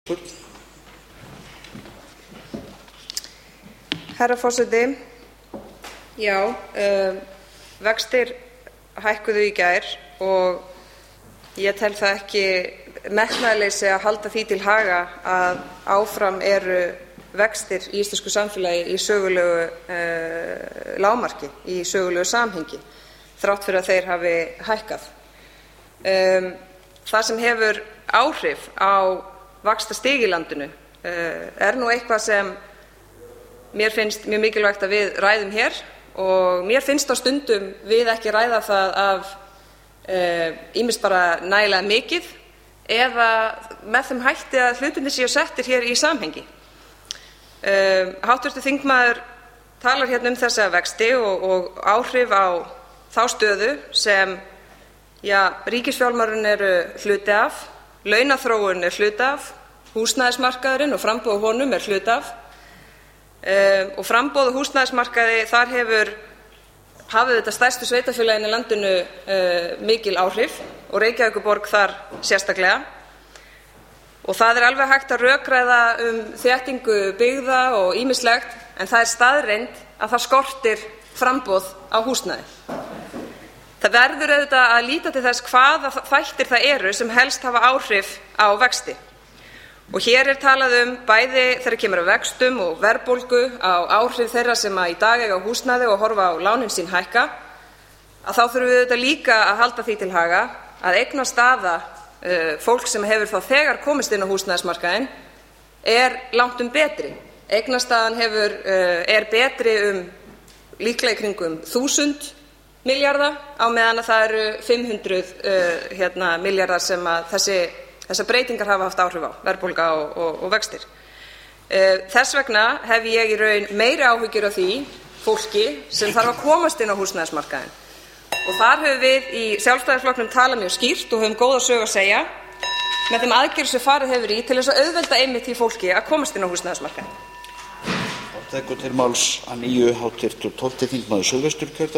Herra forseti, já, vextir hækkuðu í gær og ég tel það ekki metnaðarleysi að halda því til haga að áfram eru vextir í íslensku samfélagi í sögulegu lágmarki, í sögulegu samhengi, þrátt fyrir að þeir hafi hækkað. Það sem hefur áhrif á vaxtastig í landinu nú eitthvað sem mér finnst mjög mikilvægt að við ræðum hér og mér finnst á stundum við ekki ræða það af ýmist bara nægilega mikið eða með þeim hætti að hlutirnir séu settir hér í samhengi. Háttvirtur þingmaður talar hérna þessa vexti og áhrif á þá stöðu sem ríkisfjármálin eru hluti af, launaþróun er hluti af, húsnæðismarkaðurinn og framboð á honum er hluti af. Og framboð á húsnæðismarkaði, þar hafði þetta stærstu sveitarfélögin í landinu mikil áhrif og Reykjavíkurborg þar sérstaklega. Og það er alveg hægt að rökræða þéttingu byggða og ýmislegt, en það er staðreynd að það skortir framboð á húsnæði. Það verður auðvitað að líta til þess hvaða þættir það eru sem helst hafa áhrif á vexti. Og hér er talað bæði þegar kemur að vextum og verðbólgu á áhrif þeirra sem í dag eiga húsnæði og horfa á lánin sín hækka, að þá þurfum við auðvitað líka að halda því til haga að eignastaða fólk sem hefur þá þegar komist inn á húsnæðismarkaðinn er langt betri. Eignastaðan er betri líklega í kringum 1000 milljarða á meðan að það eru 500 milljarðar sem að þessar breytingar hafa haft áhrif á, verðbólga og vextir. Þess vegna hef ég í raun meiri áhyggjur af því fólki sem þarf að komast inn á húsnæðismarkaðinn. Og þar höfum við í Sjálfstæðisflokknum talað mjög skýrt og höfum góða sögu að segja með þeim aðgerðum sem farið hefur í til þess að auðvelda einmitt því fólki að komast inn á húsnæðismarkaðinn. Tekur til máls að nýju hv. 12. þingmaður Suðvesturkjördæmis